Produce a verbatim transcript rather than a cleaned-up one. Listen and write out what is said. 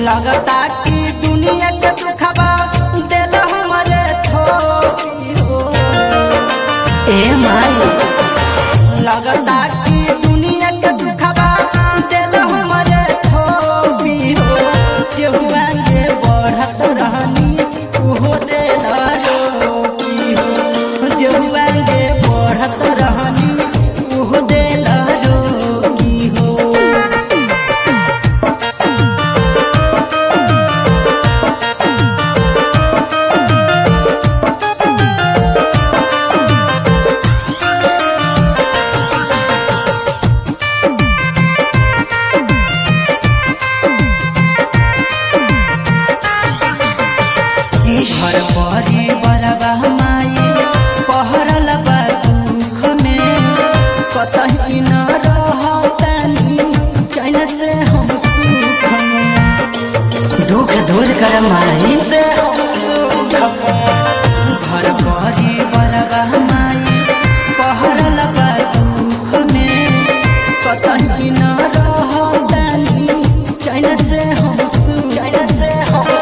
लगता कि दुनिया के दुखबा दिल हमारे ठोकी हो। ए माई लगता कि दुनिया के दुखबा दिल हमारे ठोकी हो। केहुआ के बढ़त रहनी उहो दिल रोकी हो। केहुआ के बढ़त रहनी उहो दिल रोकी हो। घर परी बरबा माई पहरल बा दुख में कतही न रहतनी चैन से हम सुख में। दुख दूर कर माई से हम सुख में। घर परी बरबा माई पहरल बा दुख में कतही न रहतनी चैन से हम सुख चैन से हम